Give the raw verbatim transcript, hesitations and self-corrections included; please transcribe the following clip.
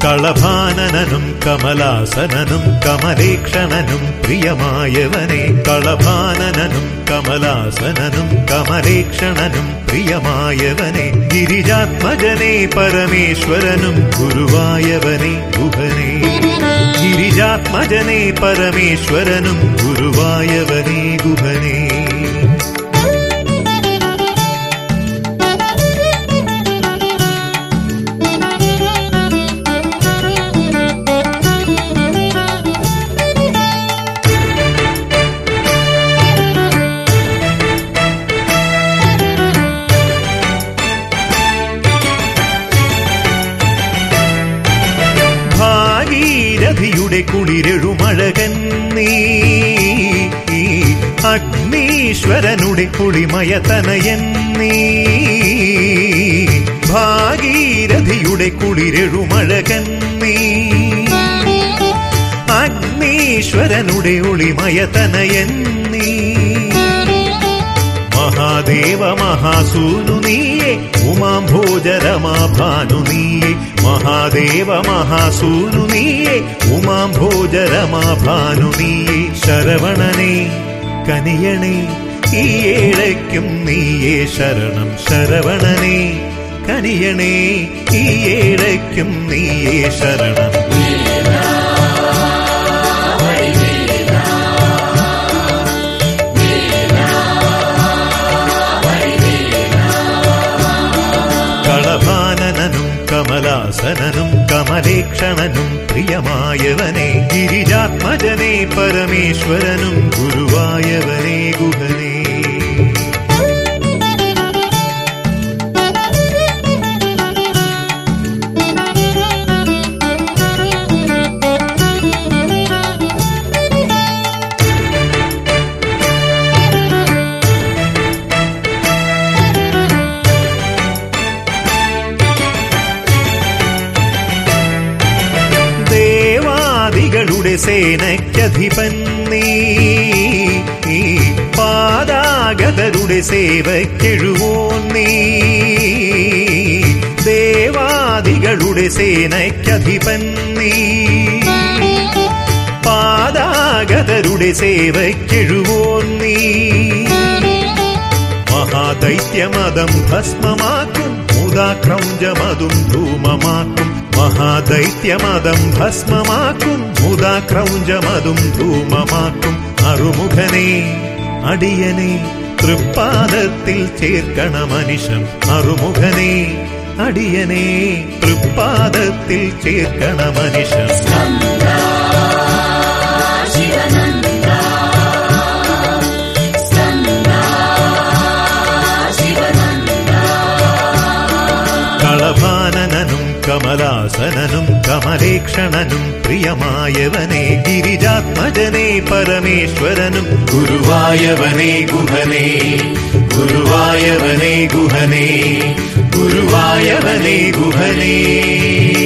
കളഭാനനനും കമലാസനനും കമലേക്ഷണനും പ്രിയമായവനെ കളഭാനനനും കമലാസനനും കമലേക്ഷണനും പ്രിയമായവനെ ഗിരിജാത്മജനെ പരമേശ്വരനും ഗുരുവായവനെ ഗുഹനേ ഗിരിജാത്മജനെ പരമേശ്വരനും ഗുരുവായവനെ ഗുഹനേ ഭാഗീരഥിയുടെ കുളിരെഴുമഴകൻ നീ അഗ്നീശ്വരനുടെ കുളിമയതനയൻ നീ ഭാഗീരഥിയുടെ കുളിരെഴുമഴകൻ നീ അഗ്നീശ്വരനുടെ ഒളിമയതനയൻ നീ മഹാദേവ മഹാസൂനു നീയേ ഉമാംഭോജരമാഭാനു നീയേ മഹാദേവ മഹാസൂനു നീയേ ഉമാംഭോജരമാഭാനു നീയേ ശരവണനേ കനിയണേ ഈ ഏഴയ്ക്കും നീയേ ശരണം ശരവണനേ കനിയണേ ഈ ഏഴയ്ക്കും നീയേ ശരണം കളഭാനനനും കമലാസനനും കമലേക്ഷണനും പ്രിയമായവനെ ഗിരിജാത്മജനെ പരമേശ്വരനും ഗുരുവായവനെ ഗുഹനേ ദേവാദികളുടെ സേനയ്ക്കധിപൻ നീ പാദാഗതരുടെ സേവയ്ക്കെഴുവോൻ നീ ദേവാദികളുടെ സേനയ്ക്കധിപൻ നീ പാദാഗതരുടെ സേവയ്ക്കെഴുവോൻ നീ മഹാദൈത്യമതം ഭസ്മമാക്കും മുദാക്രൗഞ്ചമതും ധൂമമാക്കും മഹാദൈത്യമതം ഭസ്മമാക്കും മുദാക്രൗഞ്ചമതും ധൂമമാക്കും അറുമുഖനേ അടിയനെ തൃപ്പാദത്തിൽ ചേർക്കണമനിശം അറുമുഖനേ അടിയനെ തൃപ്പാദത്തിൽ ചേർക്കണമനിശം കളഭാനനനും കമലാസനനും കമലേക്ഷണനും പ്രിയമായവനെ ഗിരിജാത്മജനെ പരമേശ്വരനും ഗുരുവായവനെ ഗുഹനേ ഗുരുവായവനെ ഗുഹനേ ഗുരുവായവനെ ഗുഹനേ